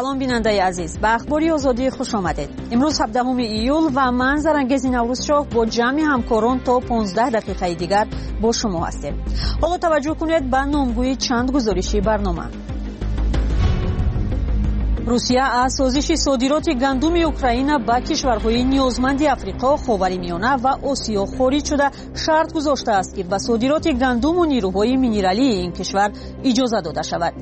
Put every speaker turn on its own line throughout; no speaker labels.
سلام بیننده عزیز، به اخباری آزادی خوش آمدید. امروز 17 ایول و من زرنگز نوروز شاه با جمع همکاران تا 15 دقیقه دیگر با شما هستیم. حالا توجه کنید به نامگوی چند گزارشی برنامه. روسیه از سازش صادرات گندم اوکراین به کشورهای نیازمند افریقا، خاورمیانه و آسیا خارج شده شرط گذاشته است که به صادرات گندم و نیروهای مینرالی این کشور اجازه داده شود.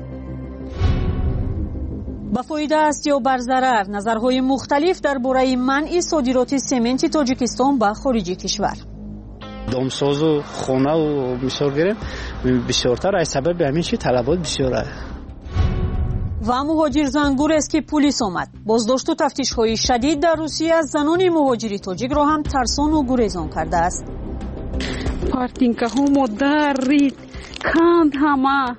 با فایده است یا بر ضرر، نظرهای مختلف درباره منع صادرات سمنت تاجیکستان به خارج کشور.
دامساز و خانه و بسیار گرم بسیارتر از سبب همین چی طلبات بسیاره.
و مهاجر زنگور است که پلیس آمد. بازداشت و تفتیش‌های شدید در روسیه از زنان مهاجری تاجیک را هم ترسان و گریزان کرده است.
پارتینکاها مدرید کند همه.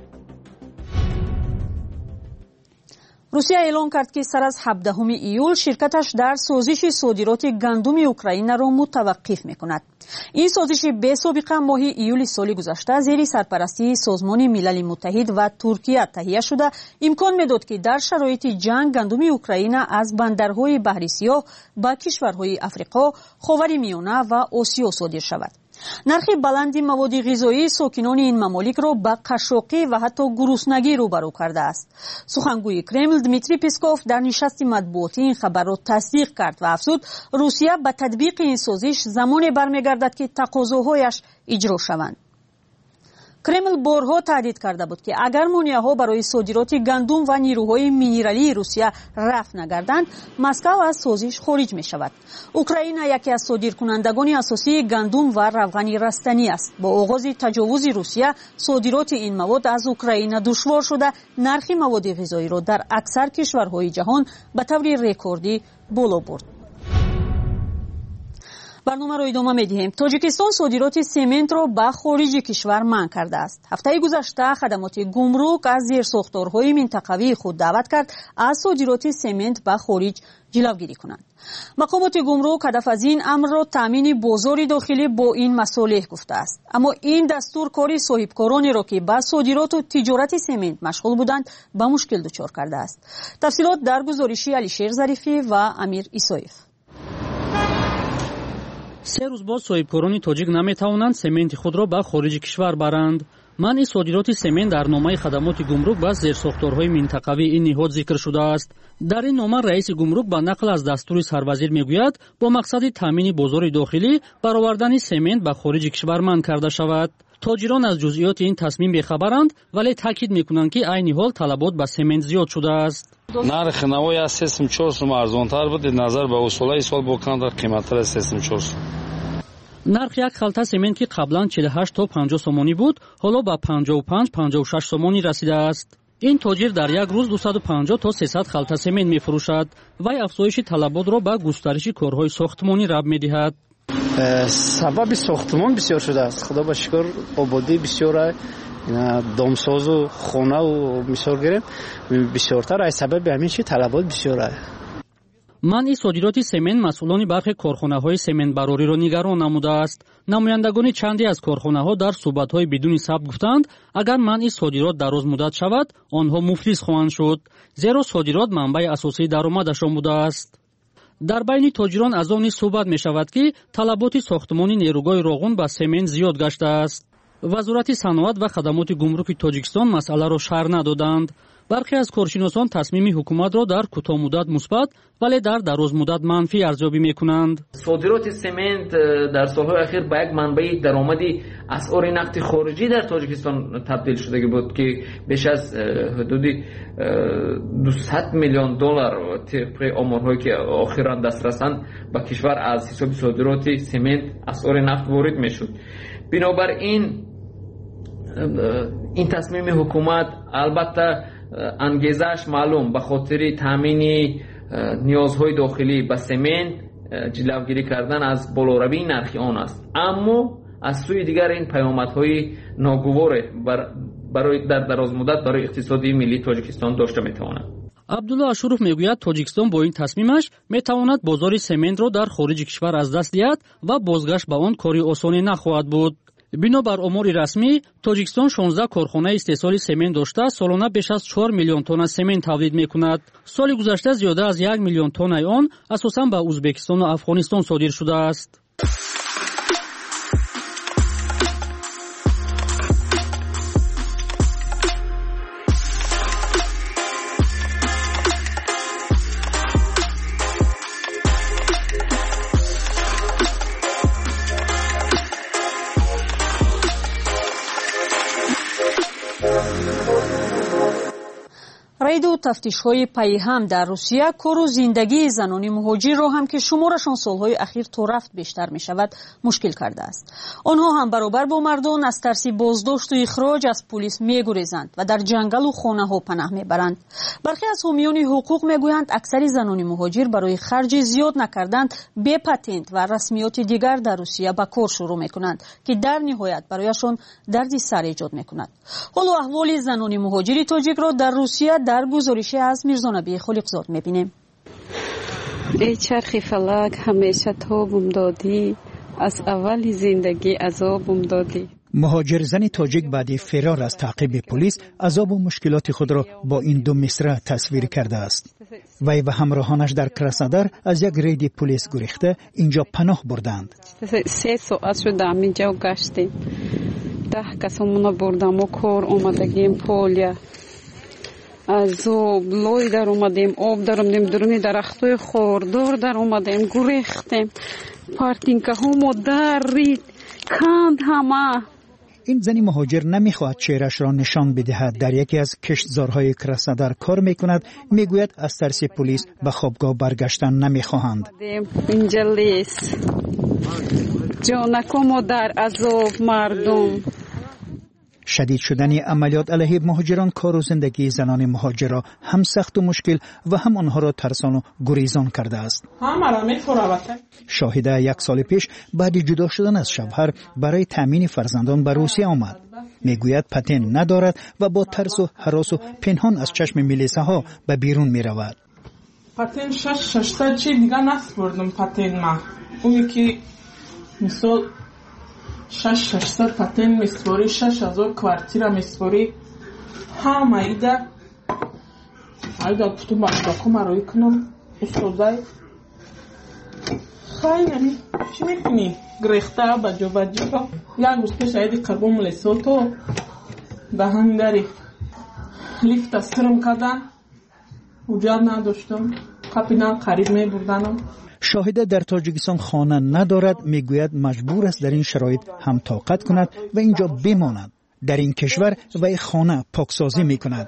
روسیه اعلام کرد که سر از 17 ایول شرکتش در سازش صادرات گندم اوکراین را متوقف می‌کند. این سازش به سابقه ماه ایول سال گذشته زیر سرپرستی سازمان ملل متحد و ترکیه تهیه شده امکان می‌داد که در شرایط جنگ گندم اوکراین از بندرهای بحر سیاه به کشورهای افریقا، خاورمیانه و آسیا صادر شود. نرخ بلند مواد غذایی ساکنان این ممالک را به قشاقی و حتی گرسنگی روبرو کرده است. سخنگوی کرمل دمیتری پسکوف در نشست مطبوعاتی این خبر را تصدیق کرد و افزود روسیه به تطبیق این سازش زمانی برمیگردد که تقاضاهایش اجرا شوند. کرمل بارها تهدید کرده بود که اگر مانع‌ها برای صادرات گندم و نیروهای مینرالی روسیه رفع نگردند، مسکو از سازش خارج می شود. اوکراین یکی از صادرکنندگان اساسی گندم و روغن رستنی است. با آغاز تجاوز روسیه، صادرات این مواد از اوکراین دشوار شده، نرخ مواد غذایی را در اکثر کشورهای جهان به طور رکوردی بالا برد. برنامه را ادامه می‌دهیم. تاجیکستان صادرات سمنت را به خارج کشور منع کرده است. هفته گذشته خدمات گمرک از زیرساختارهای منطقوی خود دعوت کرد از صادرات سمنت به خارج جلوگیری کنند. مقامات گمرک هدف از این امر را تامین بازار داخلی با این مصالح گفته است. اما این دستور کاری صاحبکارانی را که به صادرات و تجارت سمنت مشغول بودند به مشکل دچار کرده است. تفصیلات در گزارشی علیشیر ظریفی و امیر ایسایف.
3 روز باز صاحبکاران تاجیک نمیتوانند سمنت خود را به خارج کشور برند. منع صادرات سمنت در نامه خدمات گمرک به زیرساختارهای منطقوی این نهاد ذکر شده است. در این نامه رئیس گمرک به نقل از دستور سروزیر میگوید با مقصد تامین بازار داخلی برآوردن سمنت به خارج کشور منع کرده شود. تاجران از جزئیات این تصمیم بی‌خبرند، ولی تاکید میکنند که عین حال طلبات به سمنت زیاد شده است.
نرخ نوای از 3 سوم ارزان‌تر بود نظر به اصولای سال با کاندر قیمت‌تر از 3 سوم.
نرخ یک خلطه سمنت که قبلا 48 تا 50 سومانی بود، حالا به 55-56 سومانی رسیده است. این تاجر در یک روز 250 تا 300 خلطه سمنت می‌فروشد و افزایش طلبات را به گسترش کارهای ساختمانی ربط می‌دهد.
سبب ساختمان بسیار شده است. خدا با شکر آبادی بسیار دامساز و خانه و بسیار گرم بسیارتر از سبب همین چی طلبات بسیاره.
منع صادرات سمنت مسئولان برخی کارخانه‌های سمنت براری را نگران نموده است. نمایندگان چندی از کارخانه‌ها در صحبت‌های بدون ثبت گفتند اگر منع صادرات دراز مدت شود آنها مفلس خواهند شد، زیرا صادرات منبع اساسی درآمدشان بوده است. در بین تاجران از آن صحبت می شود که طلبات ساختمانی نیروگاه راغون به سمنت زیاد گشته است. وزارت صنعت و خدمات گمرک تاجیکستان مسئله را شرح ندادند. برخی از کارشناسان تصمیم حکومت را در کوتاه مدت مثبت ولی در دراز مدت منفی ارزیابی می‌کنند.
صادرات سمنت در سال‌های اخیر به یک منبع درآمدی اسعار نقد خارجی در تاجیکستان تبدیل شده بود که بیش از حدود 200 میلیون دلار طبق آمارهایی که اخیراً دسترسند به کشور از حساب صادرات سمنت اسعار نفت وارد می‌شد. بنابراین این تصمیم حکومت البته انگیزش معلوم به خاطر تامین نیازهای داخلی به سمنت جلوگیری کردن از بالاروی نرخ آن است، اما از سوی دیگر این پیامدهای ناگوار برای در دراز مدت برای اقتصادی ملی تاجیکستان داشته میتواند.
عبدالله اشروف میگوید تاجیکستان با این تصمیمش میتواند بازار سمنت را در خارج کشور از دست دهد و بازگشت به آن کاری آسانی نخواهد بود. бинобар омори расмӣ тоҷикистон 16 корхонаи истеҳсоли семент дошта солона беш аз 4 миллион тонна семент тавлид мекунад. соли гузашта зиёда аз 1 миллион тоннаи он асосан ба узбекистону афғонистон содир шудааст.
рейду тафтишҳои пайҳам дар Русия кору зиндагии занони муҳоҷирро ҳам ки шуморашон солҳои ахир то рафт бештар мешавад мушкил кардааст. онҳо ҳам баробар бо мардон аз тарси боздошту ихроҷ аз пулис мегурезанд ва дар ҷангалу хонаҳо панаҳ мебаранд. бархе аз ҳомиёни ҳуқуқ мегӯянд аксари занони муҳоҷир барои харҷи зиёд накардан бе патент ва расмиёти дигар дар Русия ба кор шурӯъ мекунанд ки дар ниҳоят барояшон дарди сар эҷод мекунад. ҳоло аҳволи занони муҳоҷири тоҷикро дар Русия дар гузориши аз Мирзонабии Холиқзод мебинем.
ای چرخ فلک همیشه تابم دادی از اول زندگی عذابم دادی.
مهاجر زن تاجیک بعد فرار از تعقیب پلیس عذاب و مشکلات خود را با این دو مصرع تصویر کرده است. وی و همراهانش در کراسنودار از یک رید پلیس گریخته اینجا پناه بردند.
3 ساعت شد اینجا گشتیم. 10 کسامون بردم و کار اومدگیم پولیا. از لای در اومدیم، آب در اومدیم، درونی درختای خوردار در اومدیم، گریختیم. پارتینکه ها در رید کند همه.
این زنی مهاجر نمیخواهد چهرش را نشان بدهد. در یکی از کشتزارهای کراسنودار کار میکند. میگوید از ترس پلیس به خوابگاه برگشتن نمیخواهند.
اینجا لیست جانکو در عذاب مردم.
شدید شدن عملیات علیه مهاجران کار و زندگی زنان مهاجر را هم سخت و مشکل و هم آنها را ترسان و گریزان کرده است. شاهده 1 سال پیش بعد جدا شدن از شوهر برای تامین فرزندان به روسیه آمد. میگوید پتن ندارد و با ترس و هراس و پنهان از چشم میلیسه ها به بیرون می رود.
پتن 6 تا چی دیگه نسپردم پتن ما. اونی که مثال 600 پتن میسپاری، 6000 کوارتیرا میسپاری. همه ایده کتون باقی مروی کنم استوزای خیلی چی میکنی؟ گریخته بجو یا گوسته شاید قربون ملیسو تو به هم داری لیفت استرم کردن اجاد نداشتم کپینم قریب می بردنم.
شاهده در تاجیکستان خانه ندارد. میگوید مجبور است در این شرایط هم طاقت کند و اینجا بماند. در این کشور و خانه پاکسازی میکند.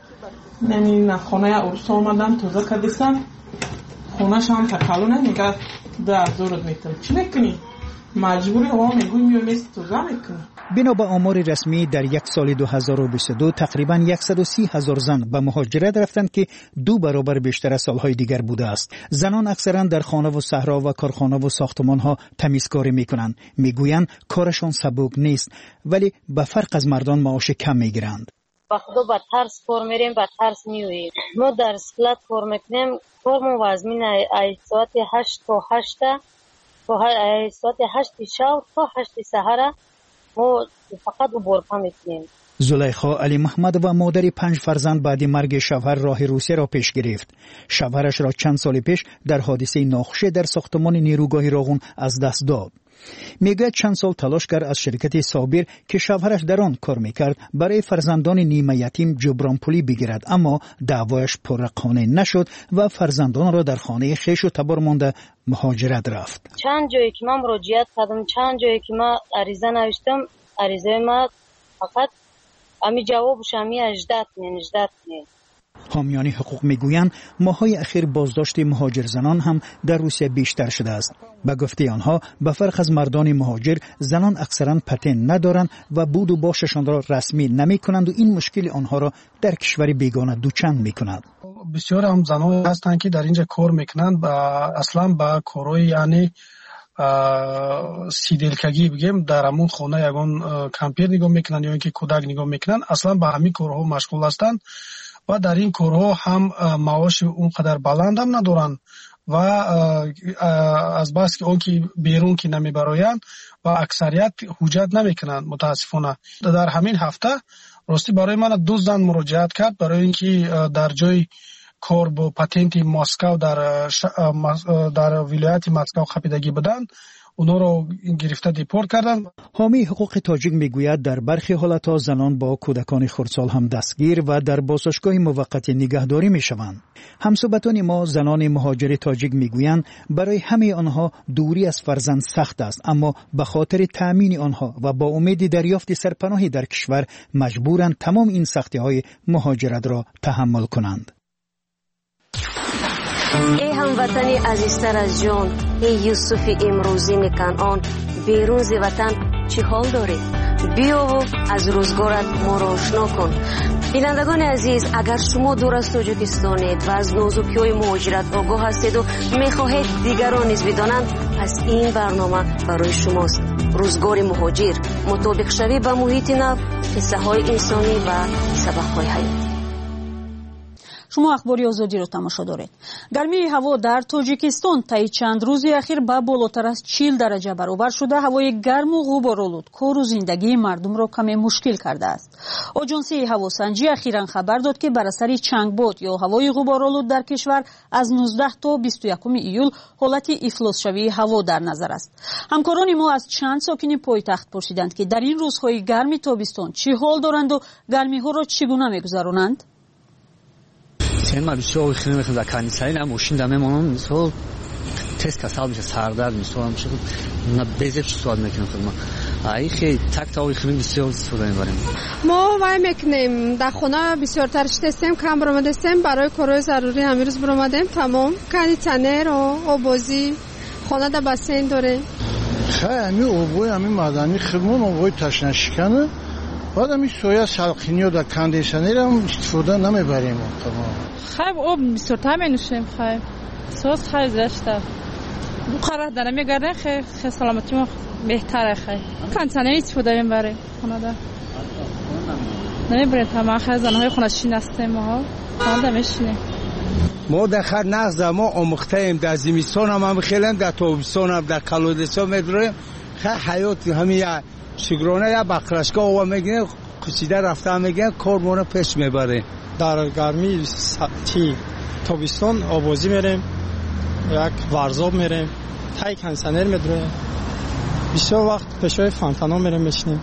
نه خانه ارس آمدم توزه کردیستم خانه شام تکالونه میگه در زورت میتم چی میکنی؟ مجبوری هوا میگوی میومیست توزه میکنی.
بنا به آمار رسمی در 1 سال 2022 تقریبا 130,000 زن به مهاجرت رفتند که 2 برابر بیشتر از سالهای دیگر بوده است. زنان اکثرا در خانه و صحرا و کارخانه و ساختمان ها تمیزکاری میکنند. میگویند کارشان سبک نیست ولی به فرق از مردان معاش کم میگیرند.
با خدا با ترس کار میریم با ترس میوییم. ما در اسکلات کار میکنیم. کارمون وزمین ای ساعت 8 تا 8 تا ساعت 8 شب تا 8 سحر ما فقط برپا میکنیم.
زلیخا علی محمد و مادر 5 فرزند بعد مرگ شوهر راه روسیه را پیش گرفت. شوهرش را چند سال پیش در حادثه ناخوش در ساختمان نیروگاه راغون از دست داد. میگوید چند سال تلاش کرد از شرکت صابر که شوهرش در آن کار میکرد برای فرزندان نیمه یتیم جبران پولی بگیرد، اما دعوایش پررقانه نشد و فرزندان را در خانه خویش و تبار مانده مهاجرت رفت.
چند جایی که من مراجعت کردم، چند جایی که من عریضه نوشتم، عریضه ما فقط امی جوابش امی اجداد نی.
حامیان حقوق میگویند ماهای اخیر بازداشت مهاجر زنان هم در روسیه بیشتر شده است. به گفته آنها به فرق از مردان مهاجر زنان اکثرا پتن ندارند و بود و باششان را رسمی نمی کنند و این مشکل آنها را در کشور بیگانه دوچند می کند.
بسیار هم زنان هستند که در اینجا کار میکنند و اصلا با کارهای یعنی سیدلکگی بگیم در همون خانه یگان کمپیر نگاه میکنند یا اینکه کودک نگاه میکنند، اصلا با همین کارها مشغول هستند و در این کارها هم معاش اونقدر بلند هم ندارن و از بس که اون که بیرون که نمیبراین و اکثریت حجت نمیکنند متاسفانه. در همین هفته راستی برای من 2 زن مراجعت کرد برای اینکه در جای کار با پاتنت مسکو در ولایت مسکو خپیدگی بدن، اونا رو گرفته دیپورت کردن.
حامی حقوق تاجیک میگوید در برخی حالتها زنان با کودکان خردسال هم دستگیر و در بازداشتگاه موقت نگهداری میشوند. همصحبتان ما زنان مهاجر تاجیک میگویند برای همه آنها دوری از فرزند سخت است، اما به خاطر تأمین آنها و با امید دریافت سرپناهی در کشور مجبورند تمام این سختی‌های مهاجرت را تحمل کنند.
ای هموطنی عزیزتر از جان، ای یوسف امروزین کنعان، بیرون ز وطن چه حال داری؟ بیا و از روزگارت ما را آشنا کن. بینندگان عزیز، اگر شما دور از تاجیکستانید و از نازکی‌های مهاجرت آگاه هستید و می‌خواهید دیگران نیز بدانند، پس این برنامه برای شماست. روزگار مهاجر، مطابق شوی به محیط نو، قصه‌های انسانی و سبق‌های حیات.
شما اخباری آزادی رو تماشا دارید. گرمی هوا در تاجیکستان طی چند روزی اخیر به بالاتر از 40 درجه برابر شده هوای گرم و غبارآلود کار و زندگی مردم را کمی مشکل کرده است. آژانسی هواسنجی اخیراً خبر داد که بر اثر چنگباد یا هوای غبارآلود در کشور از 19 تا 21 ایول حالت افلاس شوی هوا در نظر است. همکاران ما از چند ساکن پایتخت پرسیدند که در این روزهای گرم تابستان چه حال دارند و گرمی ها را چگونه می‌گذرانند.
ما بسیار خیلی میخوام در کانیسایی نموشیم دممون مثلا تست کسال میشه سردرد مثلا میشه نه بیزف سوال میکنم خودم ای خیلی تک تا خیلی بسیار استفاده میبریم.
ما وای میکنیم در خونه بسیار ترش تستیم کم برآمده استیم برای کارهای ضروری همین روز برآمدیم تمام کاندیشنر و آبازی خانه در بسین داره.
خیلی آبوی همین معدنی خیمون آبوی تشنه شکنه. بعد همین سویا سالخینی و در کاندیشنر هم استفاده نمیبریم.
خیلی آب بسیار نوشیم خیلی سوز خیلی زشته بخاره در نمیگرده خیلی سلامتی ما بهتره خیلی کاندیشنر استفاده میبریم خانه در نمیبریم تمام خیلی زنهای خونه شین هستیم ما خانه میشینیم.
ما در خر نغز ما آموخته ایم در زمستان هم خیلی در تابستان هم در کالودستان میبریم خیلی حیات همین شگرانه یا بقرشگاه و میگه کشیده رفته هم میگه کارمونه پیش میبره.
در گرمی تابستان آبازی میریم یک ورزاب میریم تای کانسنر میدریم بسیار وقت پشای فانتانا میریم میشنیم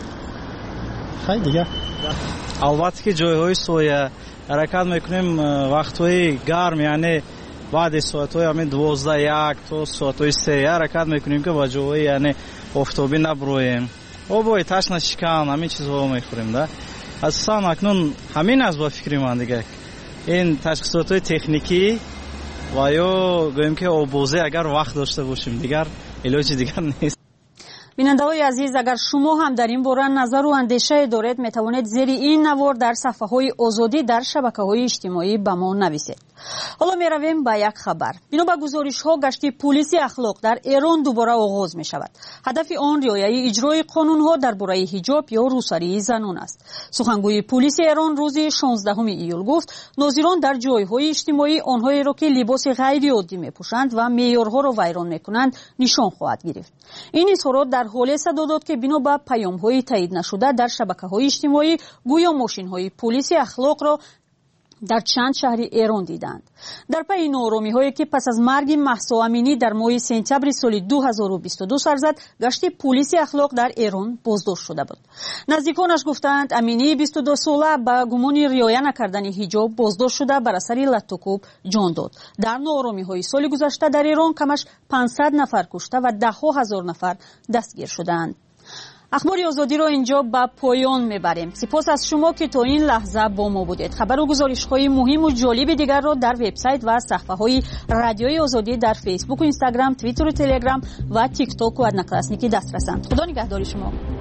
خیلی دیگه.
البته که جایهای سویا حرکت میکنیم وقتهای گرم یعنی بعد ساعتهای همین 12 تا ساعتهای 3 حرکت میکنیم که با جاهای یعنی آفتابی نبرویم آبای تشنه شکن همین چیزها میخوریم ده. اصلا اکنون همین از با فکری من دیگه این تشخیصات تکنیکی و یا گویم که آبازی اگر وقت داشته باشیم دیگر علاج دیگر نیست.
بیننده‌های عزیز، اگر شما هم در این باره نظر و اندیشه دارید میتوانید زیر این نوار در صفحه‌های آزادی در شبکه‌های اجتماعی به ما نویسید. حالا میرویم به یک خبر. بنا به گزارش‌ها گشت پلیس اخلاق در ایران دوباره آغاز می‌شود. هدف آن رعایت اجرای قانون‌ها درباره حجاب یا روسری زنان است. سخنگوی پلیس ایران روز 16 ایول گفت ناظران در جای‌های اجتماعی آنهایی را که لباس غیر عادی می‌پوشند و معیارها را ویران می‌کنند نشان خواهد گرفت. این اظهارات در حال صدا داد که بنا به پیام‌های تایید نشده در شبکه‌های اجتماعی گویا ماشین‌های پلیس اخلاق را در چند شهر ایران دیدند. در پی ناآرامی‌هایی که پس از مرگ مهسا امینی در ماه سپتامبر سال 2022 سر زد، گشت پلیس اخلاق در ایران بازداشت شده بود. نزدیکانش گفتند امینی 22 ساله به گمان رعایت نکردن حجاب بازداشت شده بر اثر لطوکوب جان داد. در ناآرامی‌های سال گذشته در ایران کمش 500 نفر کشته و ده‌ها هزار نفر دستگیر شدند. اخبار آزادی رو اینجا به پایان میبریم. سپاس از شما که تا این لحظه با ما بودید. خبر و گزارش‌های مهم و جالب دیگر رو در وبسایت و صفحه‌های رادیوی آزادی در فیسبوک و اینستاگرام، توییتر و تلگرام و تیک تاک و ادناکلاسنیکی دسترسند. خدا نگهدار شما.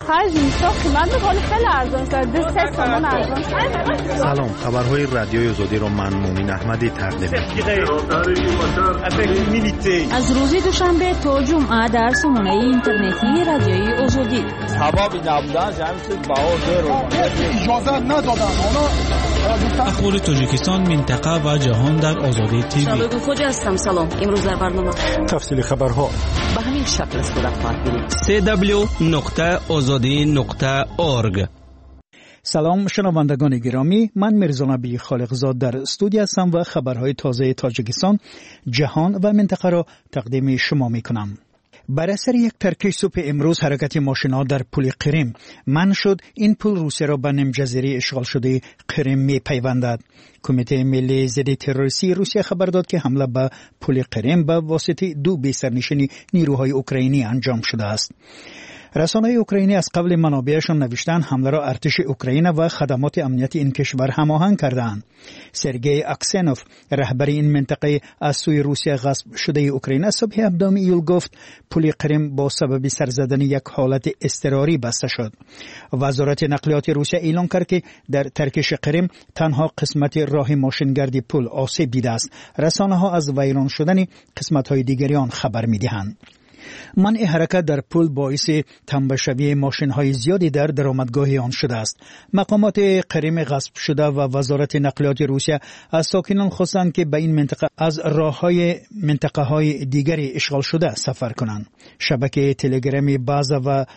5 میلیون قیمت میکنه، خیلی ارزان شده، 3 تومن ارزان شده.
سلام، خبرهای رادیوی آزادی را من مومین احمدی تقدیم می‌کنم.
از روز دوشنبه تا جمعه در سامانه اینترنتی رادیوی آزادی.
ثوابی نبودن جمعیت باور اجازه ندادن.
اخبار تاجیکستان، منطقه و جهان در آزادی تیوی.
شبکه خوج هستم. سلام. امروز در برنامه
تفصیل خبرها
به همین شکل است.
www.azadi.org.
سلام شنوندگان گرامی، من میرزا نبی خالقزاد در استودیو هستم و خبرهای تازه تاجیکستان، جهان و منطقه را تقدیم شما میکنم. بر اثر یک ترکش صبح امروز حرکت ماشین‌ها در پل قرم منع شد. این پل روسیه را به نیمجزیره اشغال شده قرم می‌پیوندد. کمیته ملی ضد تروریستی روسیه خبر داد که حمله به پل قرم به واسطه 2 بی‌سرنشین نیروهای اوکراینی انجام شده است. رسانه‌های اوکراینی از قبل منابعشان نوشتند حمله را ارتش اوکراین و خدمات امنیتی این کشور هماهنگ کردند. سرگئی اکسنوف، رهبر این منطقه از سوی روسیه غصب شده اوکراین، صبح 17 ایول گفت پل قرم با سبب سر زدن یک حالت اضطراری بسته شد. وزارت نقلیات روسیه اعلام کرد که در ترکش قرم تنها قسمت راه ماشینگردی پل آسیب دیده است. رسانه‌ها از ویران شدن قسمت‌های دیگری آن خبر می‌دهند. منع حرکت در پل باعث تنبشوی ماشین‌های زیادی در درآمدگاه آن شده است. مقامات قرم غصب شده و وزارت نقلیات روسیه از ساکنان خواستند که به این منطقه از راه‌های منطقه‌های دیگری اشغال شده سفر کنند. شبکه تلگرامی بازا و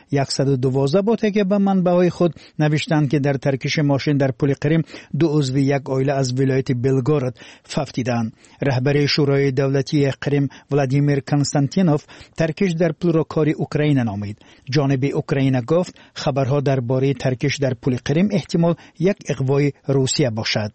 112 با تکیه به منبع‌های خود نوشتند که در ترکش ماشین در پل قرم 2 عضو یک عائله از ولایت بلگارد فوت دیدند. رهبر شورای دولتی قرم ولادیمیر کنستانتینوف ترکش در پل را کار اوکراین نامید. جانب اوکراین گفت خبرها درباره ترکش در پل قرم احتمال یک اغوای روسیه باشد.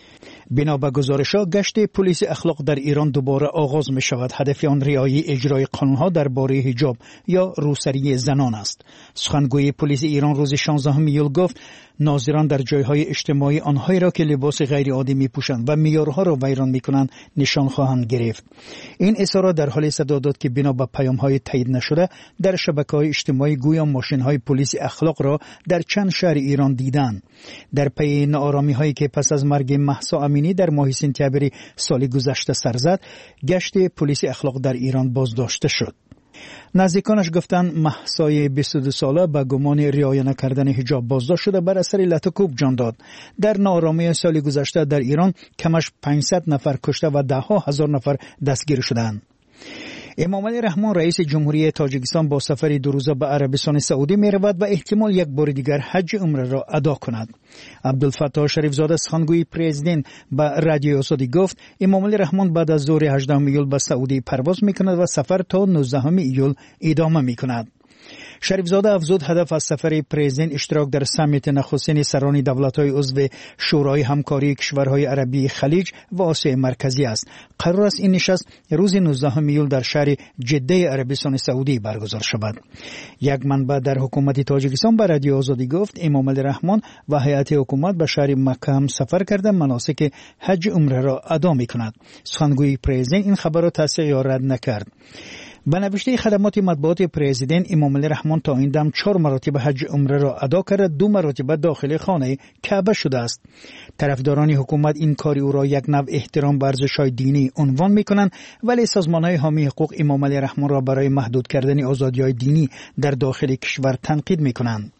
بنا به گزارش‌ها گشت پلیس اخلاق در ایران دوباره آغاز می شود. هدف آن رعایت اجرای قانون‌ها درباره حجاب یا روسری زنان است. سخنگوی پلیس ایران روز 16 ایول گفت ناظران در جایهای اجتماعی آنهایی را که لباس غیر عادی می‌پوشند و معیارها را ویران می‌کنند نشان خواهند گرفت. این اظهارات در حال صدا داد که بنا به پیام‌های تایید نشده در شبکه‌های اجتماعی گویا ماشین‌های پلیس اخلاق را در چند شهر ایران دیدند. در پی ناآرامی‌هایی که پس از مرگ مهسا امینی در ماه سپتامبر سال گذشته سر زد، گشت پلیس اخلاق در ایران بازداشته شد. نزدیکانش گفتند مهسای 22 ساله به گمان رعایت نکردن حجاب بازداشت شده بر اثر لطکوب جان داد. در ناآرامی سال گذشته در ایران کمش 500 نفر کشته و 10,000 نفر دستگیر شدند. امام علی رحمان رئیس جمهوری تاجیکستان با سفری 2 روزه به عربستان سعودی می رود و احتمال یک بار دیگر حج عمره را ادا کند. عبدالفتاح شریف زاده سخنگوی پرزیدنت به رادیو آزادی گفت امام علی رحمان بعد از ظهر 18 ایول به سعودی پرواز می کند و سفر تا 19 ایول ادامه می کند. شریف زاده افزود هدف از سفر پرزیدنت اشتراک در سمیت نخستین سران دولت‌های عضو شورای همکاری کشورهای عربی خلیج و آسیای مرکزی است. قرار است این نشست روز 19 ایول در شهر جده عربستان سعودی برگزار شود. یک منبع در حکومت تاجیکستان به رادیو آزادی گفت امام علی رحمان و هیئت حکومت به شهر مکه هم سفر کرده مناسک حج عمره را ادا می‌کند. سخنگوی پرزیدنت این خبر را تصدیق یا رد نکرد. به نوشته خدمات مطبوعات پرزیدنت امام علی رحمان تا این دم 4 مراتب حج عمره را ادا کرده، 2 مرتبه داخل خانه کعبه شده است. طرفداران حکومت این کاری او را یک نوع احترام به ارزش‌های دینی عنوان می‌کنند، ولی سازمان‌های حامی حقوق امام علی رحمان را برای محدود کردن آزادی‌های دینی در داخل کشور تنقید می‌کنند.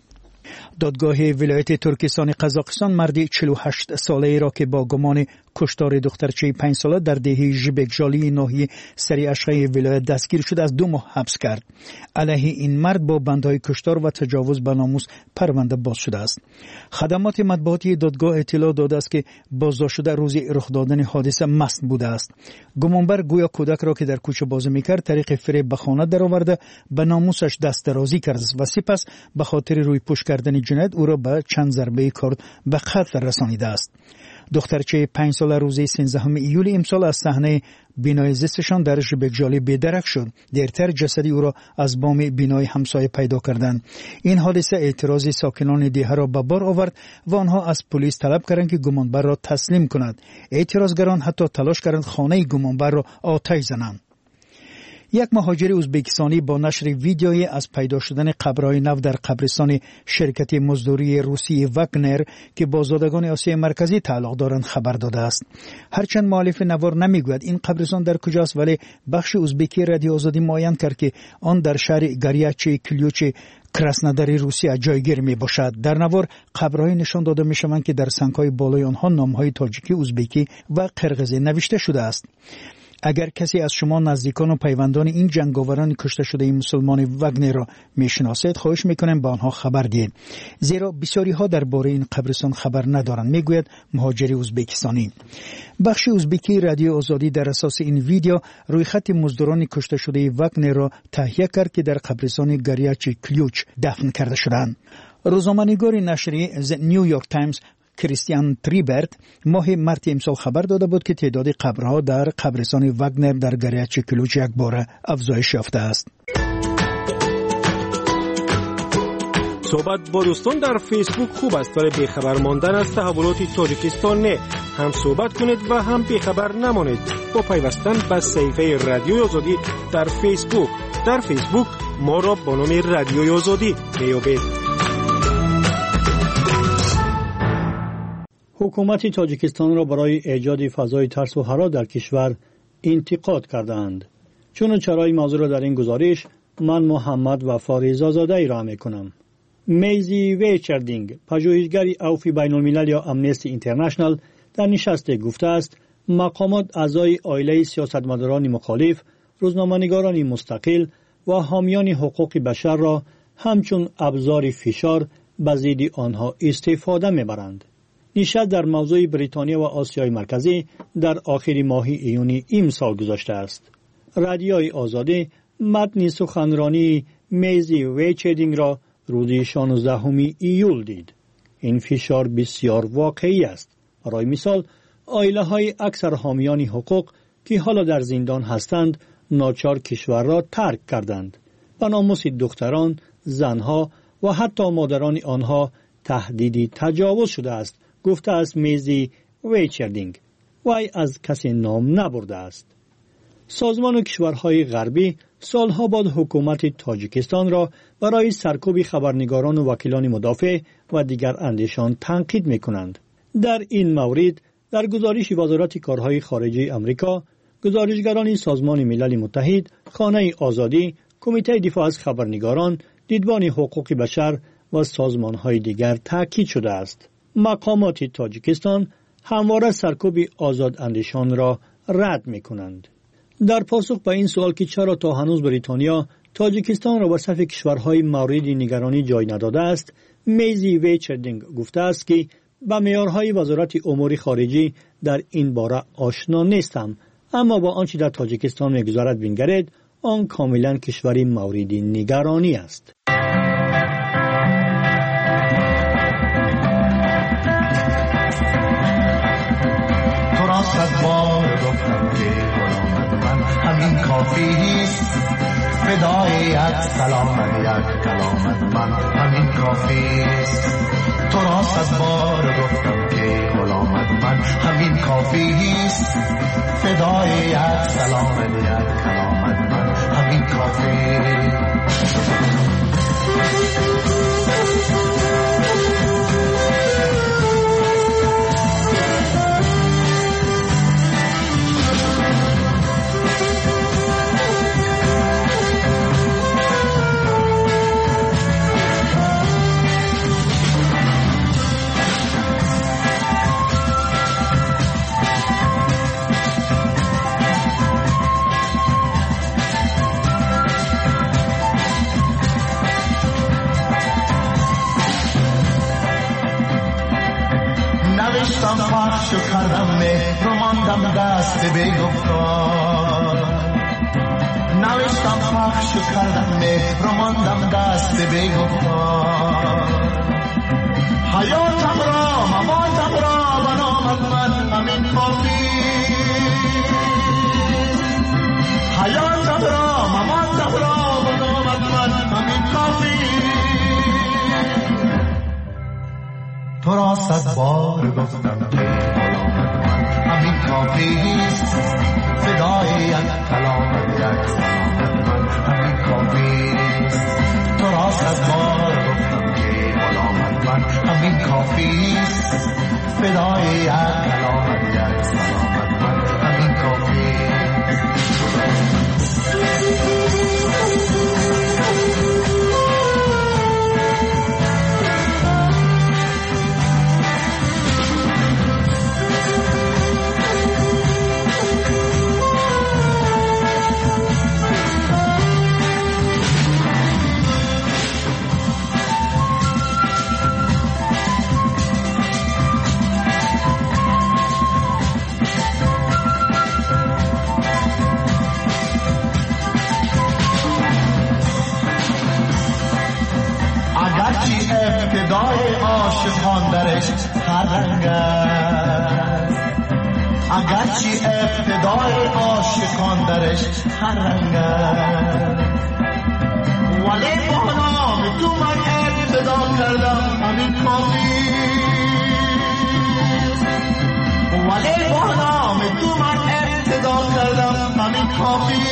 دادگاه ولایت ترکستان قزاقستان مرد 48 ساله را که با گمان کشتار دخترچه 5 ساله در دهه ژبکجالی ناحیه سری اشغای ولایت دستگیر شد از 2 ماه حبس کرد. علیه این مرد با بندهای کشتار و تجاوز به ناموس پرونده باز شده است. خدمات مطبوعاتی دادگاه اطلاع داده است که بازداشت شده روز رخ دادن حادثه مست بوده است. گمانبر گویا کودک را که در کوچه بازی می‌کرد طریق فریب به خانه درآورده به ناموسش دست درازی کرد و سپس به خاطر روی پوش کردن جنایت او را به چند ضربه کارد به قتل رسانیده است. دخترچه 5 ساله روز 13 ایول امسال از صحنه بینای زیستشان در ژبکجالی بی‌درک شد. دیرتر جسدی او را از بام بینای همسایه پیدا کردند. این حادثه اعتراض ساکنان دهه را به بار آورد و آنها از پلیس طلب کردند که گمانبر را تسلیم کند. اعتراضگران حتی تلاش کردند خانه گمانبر را آتش زنند. یک مهاجر ازبکستانی با نشر ویدیویی از پیدا شدن قبرهای نو در قبرستان شرکت مزدوری روسی واگنر که با زادگان آسیای مرکزی تعلق دارند خبر داده است. هرچند مؤلف نوار نمیگوید این قبرستان در کجاست، ولی بخش ازبکی رادیو آزادی معین کرد که آن در شهر گریاچی کلیوچ کراسنوداری روسیه جایگیر می باشد. در نوار قبرهای نشان داده می شوند که در سنگ‌های بالای آنها نام‌های تاجیکی، ازبکی و قرقیزی نوشته شده است. اگر کسی از شما نزدیکان و پیوندان این جنگاوران کشته شده این مسلمان واگنر را میشناسید، خواهش میکنم به آنها خبر دهید، زیرا بسیاری ها درباره این قبرستان خبر ندارند، میگوید مهاجر ازبکستانی. بخش ازبکی رادیو آزادی در اساس این ویدیو روی خط مزدوران کشته شده واگنر را تهیه کرد که در قبرستان گریاچی کلیوچ دفن کرده شدند. روزنامه‌نگار نشریه The New York Times کریستیان تریبرت ماه مارس امسال خبر داده بود که تعداد قبرها در قبرستان واگنر در گریاچی کلیوچ یک بار افزایش یافته است.
صحبت با دوستان در فیسبوک خوب است، ولی بیخبر ماندن از تحولات تاجیکستان نه. هم صحبت کنید و هم بیخبر نمانید با پیوستن به صفحه رادیو آزادی در فیسبوک. در فیسبوک ما را با نام رادیو آزادی میابید.
حکومت تاجیکستان را برای ایجاد فضای ترس و حراس در کشور انتقاد کردند. چون چرای موضوع را در این گزارش من محمد وفا رضازاده ارائه میکنم. میزی ویچردینگ، پژوهشگر عفو بین الملل یا امنستی اینترنشنال، در نشست گفته است مقامات اعضای عائله سیاستمداران مخالف، روزنامه‌نگاران مستقل و حامیان حقوق بشر را همچون ابزار فشار به ضد آنها استفاده میبرند. نشست در موضوع بریتانیا و آسیای مرکزی در آخر ماه ایون امسال گذاشته است. رادیوی آزادی متن سخنرانی میزی ویچردینگ را روز 16 ایول دید. این فشار بسیار واقعی است. برای مثال عائله های اکثر حامیان حقوق که حالا در زندان هستند ناچار کشور را ترک کردند. به ناموس دختران، زنها و حتی مادران آنها تهدیدی تجاوز شده است، گفته است میزی ویچردینگ. وی از کسی نام نبرده است. سازمان و کشورهای غربی سالها بعد حکومت تاجیکستان را برای سرکوب خبرنگاران و وکیلان مدافع و دیگر اندیشان تنقید می‌کنند. در این مورد در گزارش وزارت کارهای خارجه آمریکا، گزارشگران سازمان ملل متحد، خانه آزادی، کمیته دفاع از خبرنگاران، دیدبان حقوق بشر و سازمان‌های دیگر تاکید شده است. مقامات تاجیکستان همواره سرکوب آزاد اندیشان را رد می‌کنند. در پاسخ به این سوال که چرا تا هنوز بریتانیا تاجیکستان را به صف کشورهای مورد نگرانی جای نداده است، میزی ویچردینگ گفته است که به معیارهای وزارت امور خارجه در این باره آشنا نیستم، اما با آنچه در تاجیکستان می‌گذرد بنگرید، آن کاملا کشوری مورد نگرانی است.
صد بار گفتم که غلامت من همین کافیست، فدای یک سلامت یک کلامت من همین کافیست. تو را صد بار گفتم که غلامت من همین کافیست، فدای یک سلامت یک کلامت من همین کافیست. پخش کردم مهر و ماندم دست بیگفتار، نوشتم پخش کردم مهر و ماندم دست بیگفتار. حیاتم را مماتم را بنامت من همین کافی، حیاتم را مماتم را بنامت من همین کافی. تو را صد بار گفتم که غلامت من همین کافیست، فدای یک کلامت یک سلامت صد بار گفتم که غلامت من همین کافیست فدای یک کلامت یک سلامت من همین کافیست ابتدای عاشقان درش هر رنگ است اگرچه ابتدای عاشقان درش هر رنگ است ولی با نام تو من ابتدا کردم همین کافی ولی با نام تو من ابتدا کردم همین کافی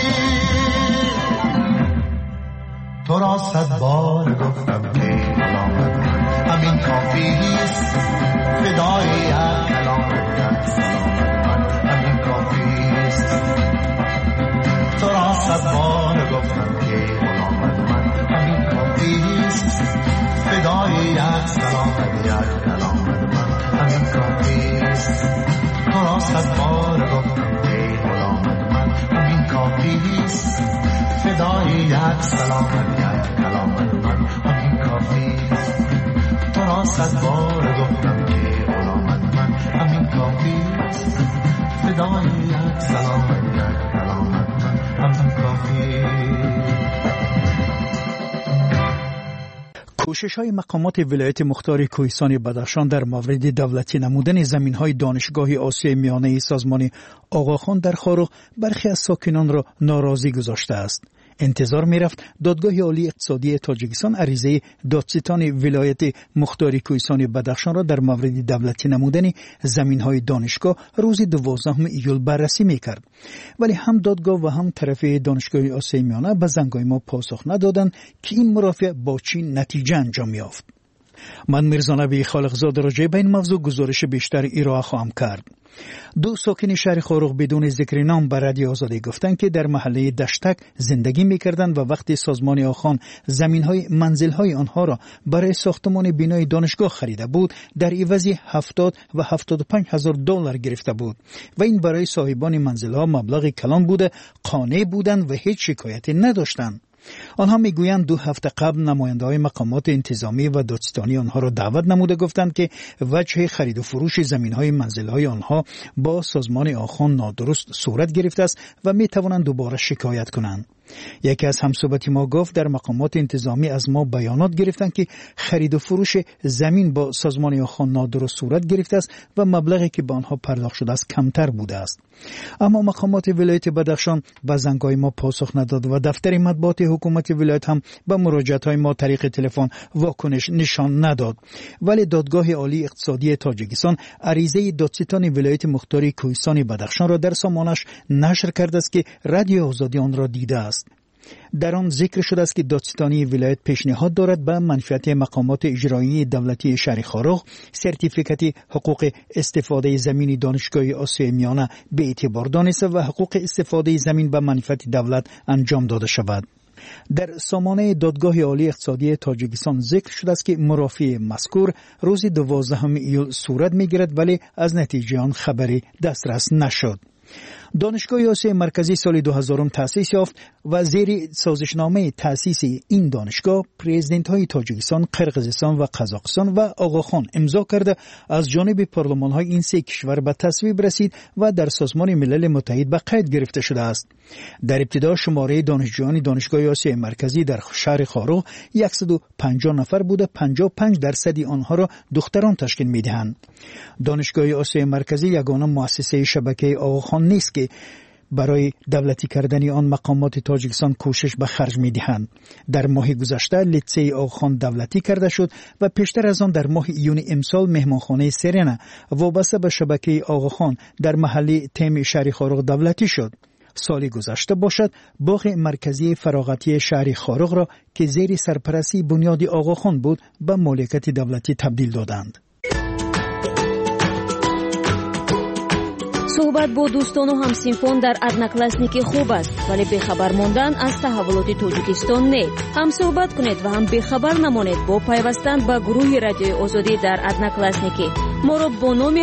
تو را صد بار گفتم که غلامت من همین کافیست فدای یک کلامت یک سلامت من همین کافیست تو را صد بار گفتم که غلامت من همین کافیست فدای یک سلامت یک کلامت من همین کافیست تو را صد بار گفتم که غلامت من همین کافیست فدای یک سلامت یک کلامت من همین کافیست تو را صد بار گفتم که غلامت من همین کافیست فدای یک سلامت یک کلامت من همین کافیست
کوشش‌های مقامات ولایت مختار کوهستان بدخشان در مورد دولتی نمودن زمین‌های دانشگاه آسیای میانه سازمان آقاخان در خارق برخی از ساکنان را ناراضی گذاشته است. انتظار می‌رفت دادگاه عالی اقتصادی تاجیکستان عریضه دادستان ولایت مختار کوهستان بدخشان را در مورد دولتی نمودن زمین‌های دانشگاه روز 12 ایول بررسی می‌کرد، ولی هم دادگاه و هم طرف دانشگاه آسیای میانه به زنگ‌های ما پاسخ ندادند که این مرافعه با چه نتیجه انجام یافت. من میرزا نبی خالقزاده راجع به این موضوع گزارش بیشتر ارائه خواهم کرد. دو ساکن شهر خارق بدون ذکر نام به رادیو آزادی گفتند که در محله دشتک زندگی می‌کردند و وقتی سازمان آخان زمین‌های منزل‌های آنها را برای ساختمان بنای دانشگاه خریده بود در عوض 70 و 75 هزار دلار گرفته بود و این برای صاحبان منزل‌ها مبلغ کلان بوده، قانع بودند و هیچ شکایتی نداشتند. آنها میگویند 2 هفته قبل نماینده‌های مقامات انتظامی و دادستانی آنها را دعوت نموده گفتند که وجه خرید و فروش زمین‌های منزل‌های آنها با سازمان آخان نادرست صورت گرفته است و می‌توانند دوباره شکایت کنند. یکی از همصحبتی ما گفت در مقامات انتظامی از ما بیانات گرفتند که خرید و فروش زمین با سازمان آخان نادرست صورت گرفته است و مبلغی که به آنها پرداخت شده است کمتر بوده است. اما مقامات ولایت بدخشان به زنگ‌های ما پاسخ نداد و دفتر مطبوعات حکومت ولایت هم به مراجعه‌های ما طریق تلفن واکنش نشان نداد. ولی دادگاه عالی اقتصادی تاجیکستان عریضه دادستان ولایت مختار کوهستان بدخشان را در سامانش نشر کرده است که رادیو آزادی آن را دیده است. در آن ذکر شده است که دادستانی ولایت پیشنهاد دارد به منفعت مقامات اجرایی دولتی شهر خارق سرتیفیکات حقوق استفاده زمین دانشگاه آسیای میانه به اعتبار دانسته و حقوق استفاده زمین به منفعت دولت انجام داده شود. در سامانه دادگاه عالی اقتصادی تاجیکستان ذکر شده است که مرافعه مذکور روز 12 ایول صورت می‌گیرد ولی از نتیجه آن خبری دسترس نشد. دانشگاه آسیای مرکزی سال 2000 تأسیس یافت و زیر سازشنامه تأسیس این دانشگاه پرزیدنت های تاجیکستان، قرقیزستان و قزاقستان و آقاخان امضا کرده از جانب پارلمان های این سه کشور به تصویب رسید و در سازمان ملل متحد به قید گرفته شده است. در ابتدا شماره دانشجویان دانشگاه آسیای مرکزی در شهر خارق 150 نفر بوده، 55% آنها را دختران تشکیل می‌دهند. دانشگاه آسیای مرکزی یگانه مؤسسه شبکه آقاخان نیست که برای دولتی کردن آن مقامات تاجیکستان کوشش به خرج می‌دهند. در ماه گذشته لیسه آقاخان دولتی کرده شد و پیشتر از آن در ماه ایون امسال مهمانخانه سرنا وابسته به شبکه آقاخان در محله تیم شهر خارق دولتی شد. سال گذشته باشد باغ مرکزی فراغتی شهر خارق را که زیر سرپرستی بنیاد آقاخان بود به مالکیت دولتی تبدیل دادند.
صحبت با دوستان و همسینفون در ادناکلاسنیکی خوب است، ولی بخبر موندن از تحولات تاجیکستان نه. هم صحبت کنید و هم بخبر نمانید با پیوستن به گروه رادیوی آزادی در ادناکلاسنیکی. ما را با نام